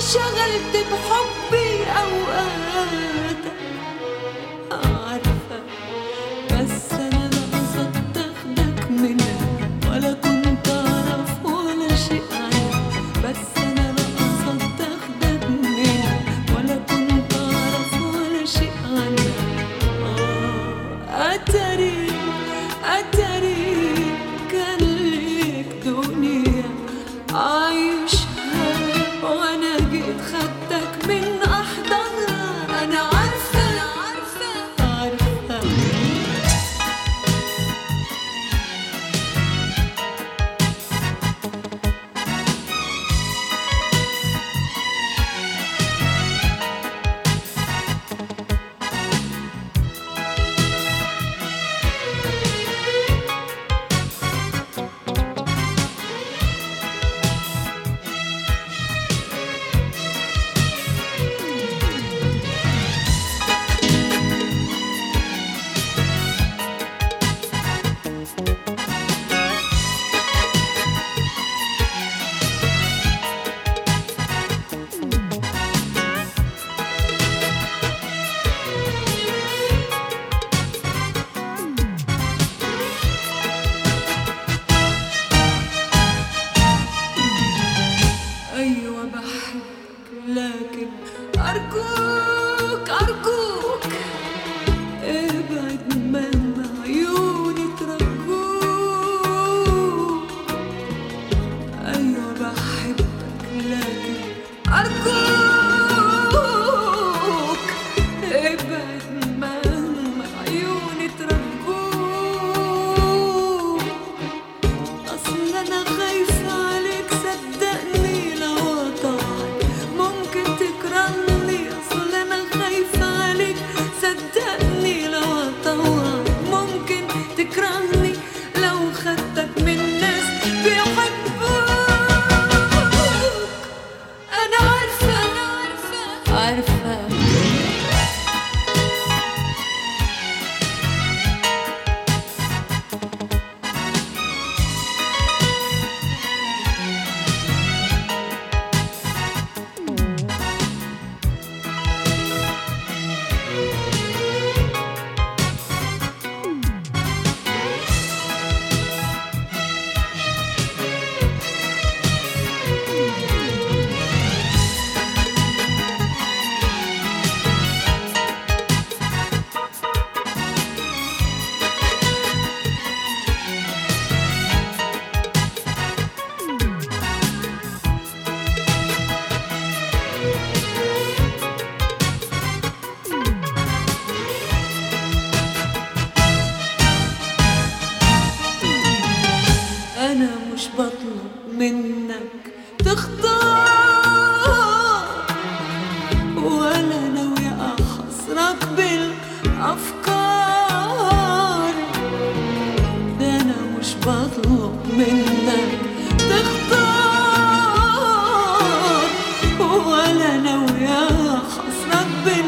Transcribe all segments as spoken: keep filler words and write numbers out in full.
وشغلت بحبي أوقاتك، عارفة بس أنا لا قصدت أخدك منها ولا كنت أعرف ولا شيء عنها، بس أنا لا قصدت أخدك منها ولا كنت أعرف ولا شيء عنها. آه أتاري أتاري كان ليك دنيا عايشها وأنا جيت خدتك من أحضانها. أنا عارفة أنا عارفة عارفة أيوة بحبك لكن أرجوك أرجوك ابعد مهما عيوني ترجوك. أيوة بحبك لكن أرجوك ابعد مهما عيوني ترجوك. أصل أنا خايفة عليك صدقني لو قطعت ممكن تكرهني. أصل أنا خايفة عليك صدقني لو قطعت ممكن تكرهني لو خدتك من ناس بيحبوك. أنا عارفة أنا عارفة عارفة أنا مش بطلب منك تختار ولا ناوية أحصرك بالأفكار. ده أنا مش بطلب منك تختار ولا ناوية أحصرك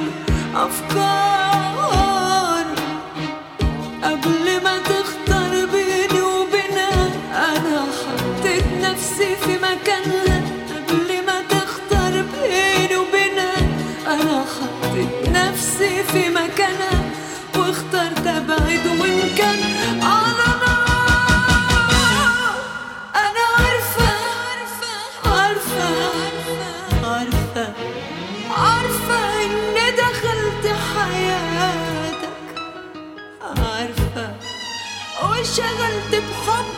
بالأفكار. قبل ما تختار بيني وبينها أنا حطيت نفسي في مكانها. قبل ما تختار بيني وبينها أنا حطيت نفسي في مكانها واخترت أبعد وإن كان على نار. أنا عارفة عارفة عارفة عارفة عارفة إني دخلت حياتك، عارفة وشغلت بحب